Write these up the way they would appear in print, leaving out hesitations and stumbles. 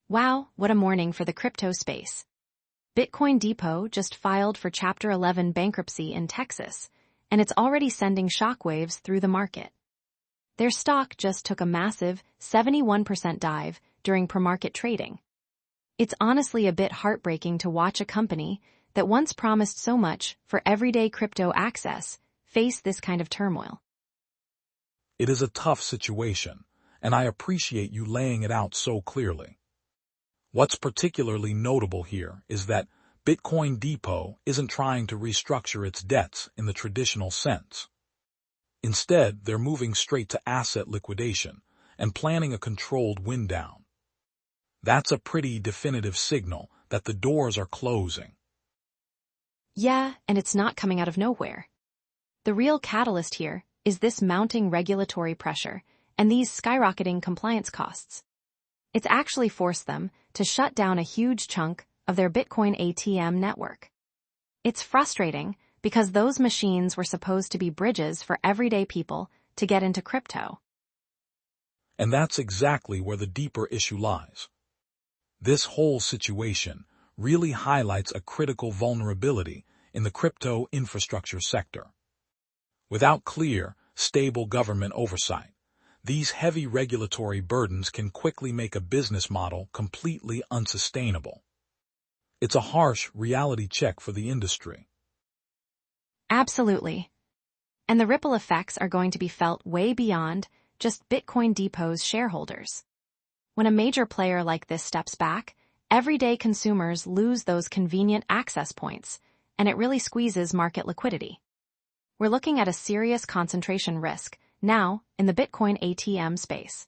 Wow, what a morning for the crypto space. Bitcoin Depot just filed for Chapter 11 bankruptcy in Texas, and it's already sending shockwaves through the market. Their stock just took a massive 71% dive during pre-market trading. It's honestly a bit heartbreaking to watch a company that once promised so much for everyday crypto access face this kind of turmoil. It is a tough situation, and I appreciate you laying it out so clearly. What's particularly notable here is that Bitcoin Depot isn't trying to restructure its debts in the traditional sense. Instead, they're moving straight to asset liquidation and planning a controlled wind down. That's a pretty definitive signal that the doors are closing. Yeah, and it's not coming out of nowhere. The real catalyst here is this mounting regulatory pressure and these skyrocketing compliance costs. It's actually forced them to shut down a huge chunk of their Bitcoin ATM network. It's frustrating because those machines were supposed to be bridges for everyday people to get into crypto. And that's exactly where the deeper issue lies. This whole situation really highlights a critical vulnerability in the crypto infrastructure sector. Without clear, stable government oversight, these heavy regulatory burdens can quickly make a business model completely unsustainable. It's a harsh reality check for the industry. Absolutely. And the ripple effects are going to be felt way beyond just Bitcoin Depot's shareholders. When a major player like this steps back, everyday consumers lose those convenient access points, and it really squeezes market liquidity. We're looking at a serious concentration risk now in the Bitcoin ATM space.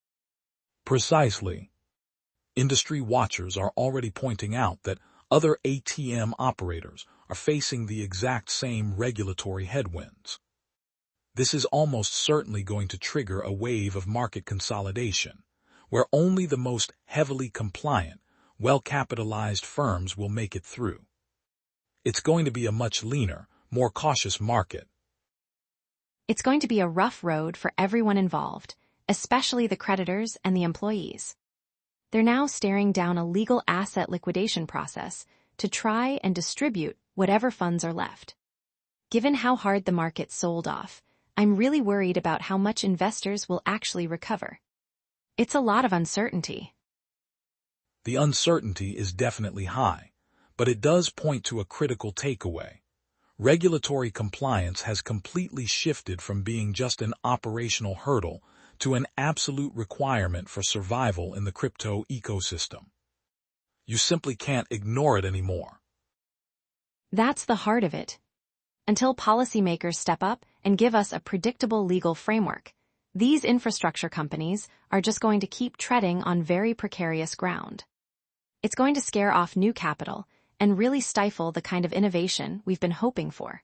Precisely. Industry watchers are already pointing out that other ATM operators are facing the exact same regulatory headwinds. This is almost certainly going to trigger a wave of market consolidation, where only the most heavily compliant, well-capitalized firms will make it through. It's going to be a much leaner, more cautious market. It's going to be a rough road for everyone involved, especially the creditors and the employees. They're now staring down a legal asset liquidation process to try and distribute whatever funds are left. Given how hard the market sold off, I'm really worried about how much investors will actually recover. It's a lot of uncertainty. The uncertainty is definitely high, but it does point to a critical takeaway. Regulatory compliance has completely shifted from being just an operational hurdle to an absolute requirement for survival in the crypto ecosystem. You simply can't ignore it anymore. That's the heart of it. Until policymakers step up and give us a predictable legal framework, these infrastructure companies are just going to keep treading on very precarious ground. It's going to scare off new capital and really stifle the kind of innovation we've been hoping for.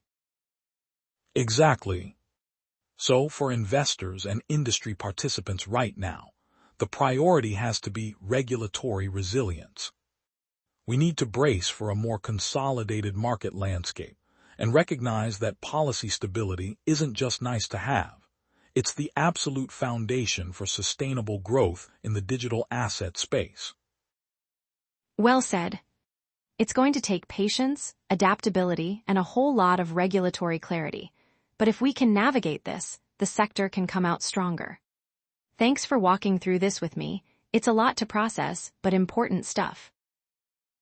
Exactly. So for investors and industry participants right now, the priority has to be regulatory resilience. We need to brace for a more consolidated market landscape and recognize that policy stability isn't just nice to have. It's the absolute foundation for sustainable growth in the digital asset space. Well said. It's going to take patience, adaptability, and a whole lot of regulatory clarity. But if we can navigate this, the sector can come out stronger. Thanks for walking through this with me. It's a lot to process, but important stuff.